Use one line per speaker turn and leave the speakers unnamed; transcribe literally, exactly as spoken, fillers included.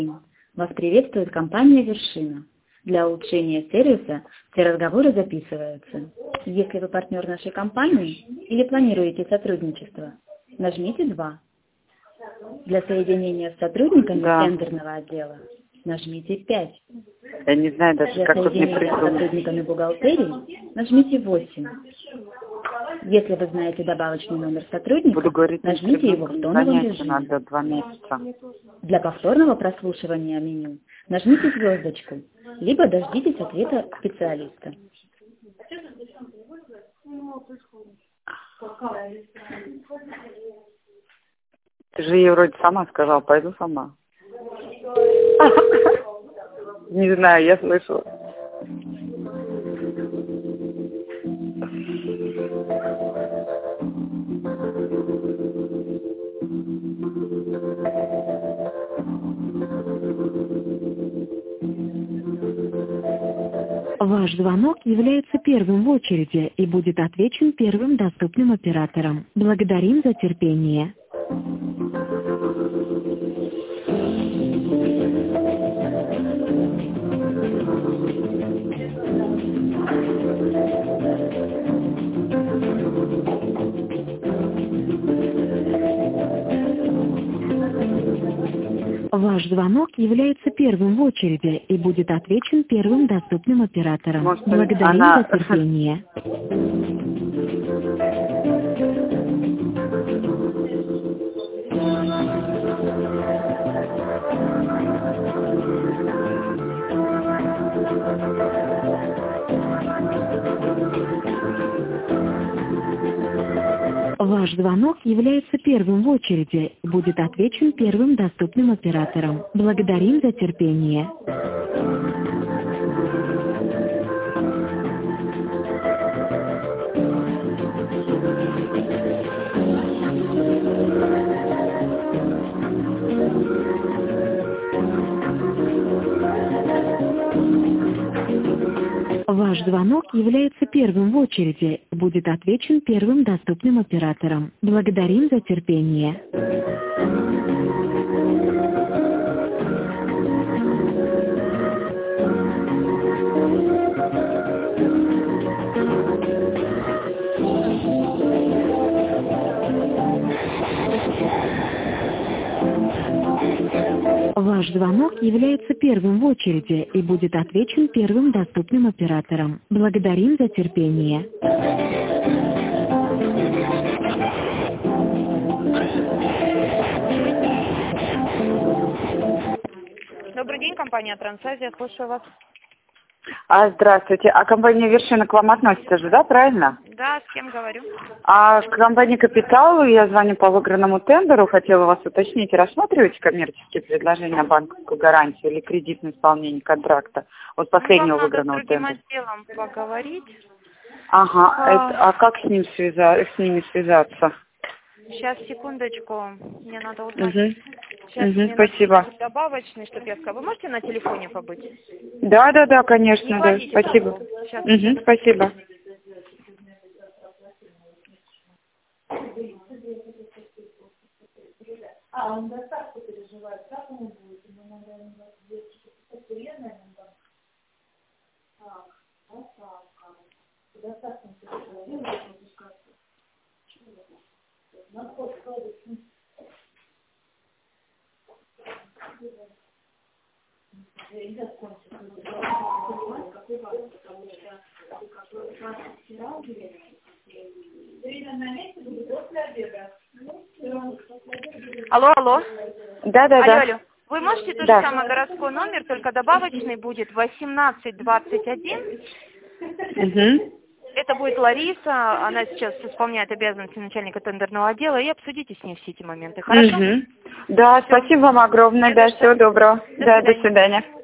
Вас приветствует компания «Вершина». Для улучшения сервиса все разговоры записываются. Если вы партнер нашей компании или планируете сотрудничество, нажмите два. Для соединения с сотрудниками
Да.
тендерного отдела нажмите пять.
Я не знаю даже,
Для
как тут не
соединения с
придумать.
сотрудниками бухгалтерии нажмите восемь. Если вы знаете добавочный номер сотрудника,
Буду говорить,
нажмите его в тоновом
занятия
режиме.
надо два месяца.
Для повторного прослушивания меню нажмите звездочку, либо дождитесь ответа специалиста.
Ты же ей вроде сама сказала, пойду сама. Не знаю, я слышала.
Ваш звонок является первым в очереди и будет отвечен первым доступным оператором. Благодарим за терпение. Ваш звонок является первым в очереди и будет отвечен первым доступным оператором.
Может,
Благодарим
она...
за терпение. Ваш звонок является первым в очереди и будет отвечен первым доступным оператором. Благодарим за терпение. Ваш звонок является первым в очереди и будет отвечен первым доступным оператором. Благодарим за терпение. Ваш звонок является первым в очереди и будет отвечен первым доступным оператором. Благодарим за терпение.
Добрый день, компания Трансазия, слушаю вас.
А, здравствуйте. А компания «Вершина» к вам относится же, да, правильно?
Да, с кем говорю?
А к компании «Капитал» я звоню по выигранному тендеру. Хотела вас уточнить, рассматриваете коммерческие предложения на банковскую гарантию или кредитное исполнение контракта от последнего
ну,
выигранного
надо с другим
тендера?
отделом поговорить.
Ага,
А...
Это, а как с, ним связа... с ними связаться?
Сейчас, секундочку, мне надо узнать. Угу. Сейчас
Угу,
мне
спасибо.
надо добавочный, чтобы я сказала. Вы можете на телефоне побыть?
Да, да, да, конечно,
Не
да.
кладите
Спасибо.
Сейчас.
Угу, спасибо.
А, он доставку переживает, как ему будет? Ему надо постоянно там. Так, доставка. Доставка переживает, выпускаться. На вход ходит. Я не знаю, сколько какой вас, потому что вас стирал билет. Ирина на месте будет после обеда.
Алло, алло.
Да, да,
алло,
да.
алло. Вы можете тот
Да.
же самый городской номер, только добавочный будет восемнадцать двадцать один.
Угу.
Это будет Лариса, она сейчас исполняет обязанности начальника тендерного отдела, и обсудите с ней все эти моменты, хорошо?
Угу. Да,
Всё.
спасибо вам огромное,
Не
да,
за что.
всего доброго.
До
Да, до
свидания.
свидания.